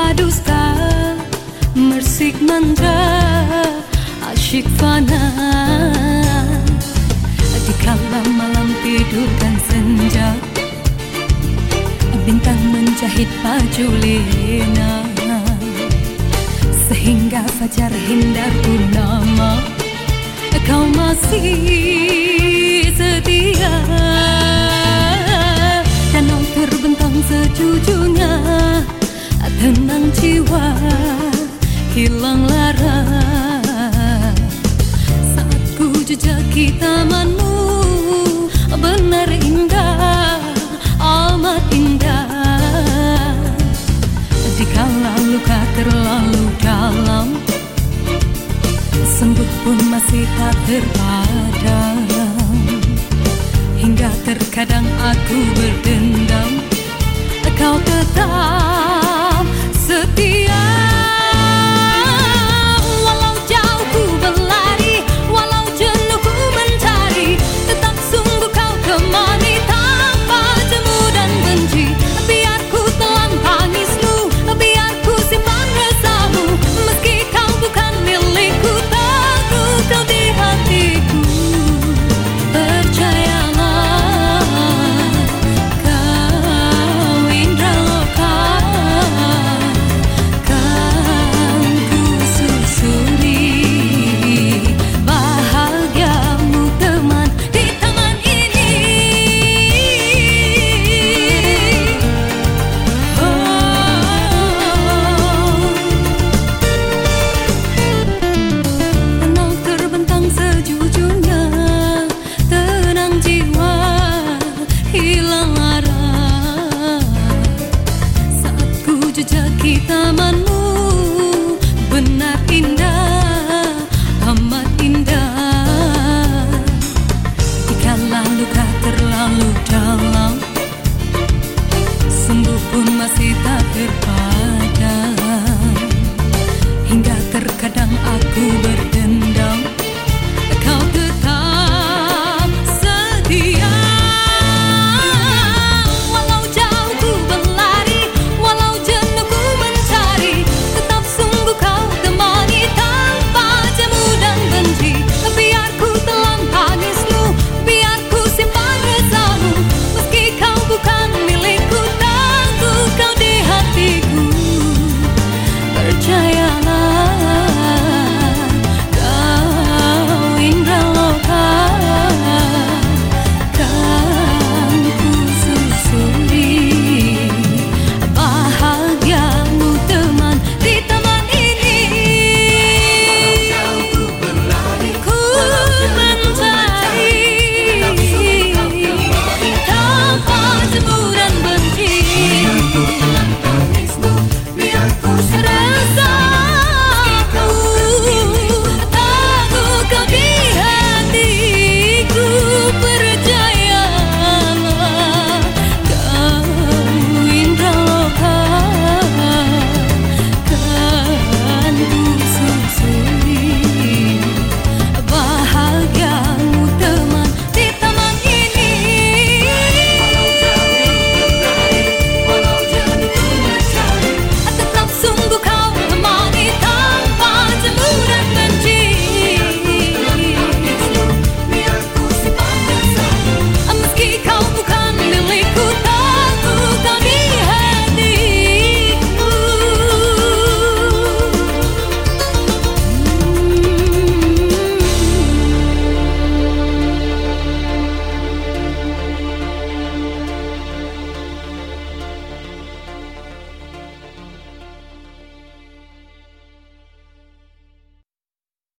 dusta, mersik mantra, asyik fana. Di kala malam tidur dan senja, bintang menjahit baju lena, sehingga fajar hindar purnama, kau masih setia. Danau terbentang sejujurnya, tenang jiwa, hilang lara. Saat ku jejaki tamanmu, benar indah, amat indah. Dikala luka terlalu dalam, sembuh pun masih tak terpadam. Hingga terkadang aku berdendam, kau tetap setia. Walau jauh ku berlari, walau jenuh ku mencari, tetap sungguh kau temani tanpa jemu dan benci. Biar ku telan tangismu, biar ku simpan resamu, meski kau bukan milikku, teguh kau di hatiku. Jejaki tamanmu, benar